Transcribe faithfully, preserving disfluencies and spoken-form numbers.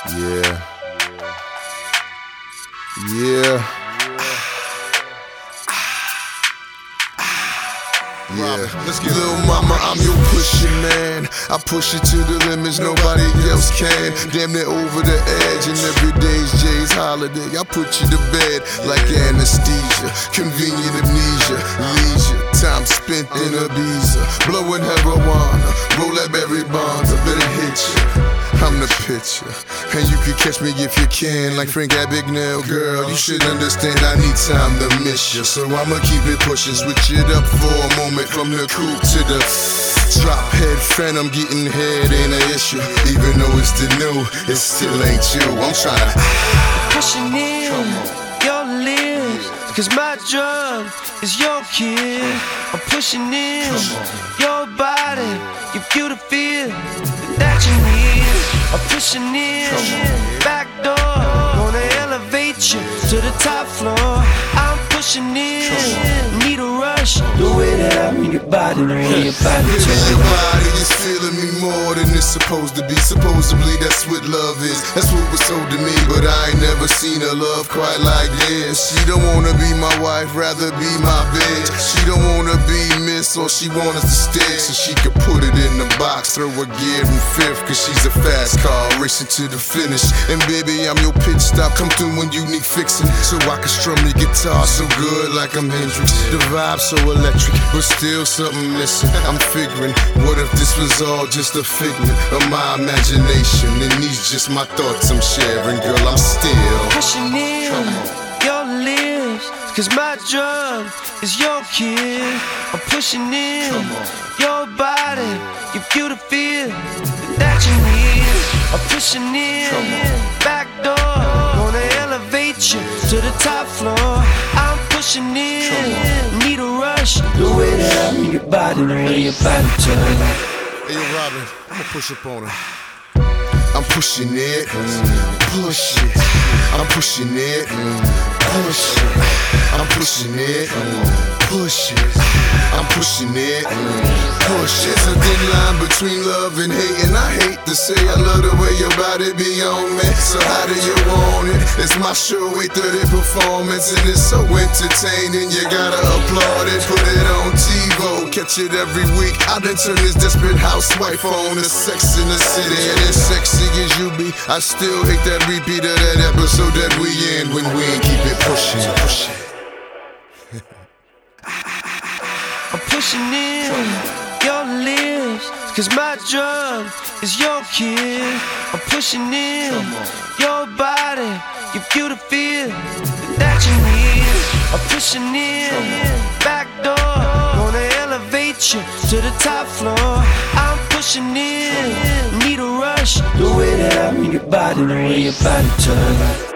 Yeah. Yeah. Yeah, let's get Lil' mama, I'm your pushing man. I push it to the limits, nobody else can. Damn near over the edge, and every day's Jay's holiday. I put you to bed like anesthesia, convenient amnesia, leisure, time spent in Ibiza, blowing marijuana, roll that berry bonds. I better hit you. I'm the pitcher, and you can catch me if you can. Like Frank Abagnale, girl, you should understand I need time to miss you. So I'ma keep it pushing, switch it up for a moment. From the coupe to the drop head phantom, getting head ain't an issue. Even though it's the new, it still ain't you. I'm trying to pushing in your lips, cause my drug is your kid. I'm pushing in your body, your beautiful that you need. I'm pushing in back door, gonna elevate you to the top floor. I'm pushing in, need a rush, the way that I mean your body, the way your body turns. Your body is feeling me more than it's supposed to be. Supposedly that's what love is, that's what was told to me. But I ain't never seen a love quite like this. She don't wanna be my wife, rather be my bitch. She don't wanna be miss, or she want us to stick, so she could put it in the box, throw a gear in fifth, cause she's a fast car, racing to the finish. And baby, I'm your pit stop, come through when you need fixing, so I can strum your guitar so good like I'm Hendrix. The vibe so electric, but still something missing. I'm figuring, what if this was all just a figment of my imagination? And these just my thoughts I'm sharing, girl, I'm still pushing in your lips, cause my drug is your kid. I'm pushing in your body, your beautiful that you need. I'm pushing in back door, gonna elevate you to the top floor. I'm pushing in, need a rush, the way that I mean your body, the way your body turns. Hey yo, Robin, I'ma push up on her. I'm pushing it, push it. I'm pushing it, push it. I'm pushing it, push it. I'm pushing it, push it. There's a thin line between love and hate, and I hate to say I love the way your body be on me. So how do you want it? It's my show, eight thirty performance, and it's so entertaining, you gotta applaud it. Put it on TiVo, catch it every week. I done turn this desperate housewife on to Sex in the City, and as sexy as you be, I still hate that repeat of that episode that we in when we ain't keep it pushing. Pushing. I'm pushing in your lips, cause my drug is your kid. I'm pushing in your body, your beautiful that you need. I'm pushing in back door, gonna elevate you to the top floor. I'm pushing in, need a rush, the way that I mean your body, the way your body turns.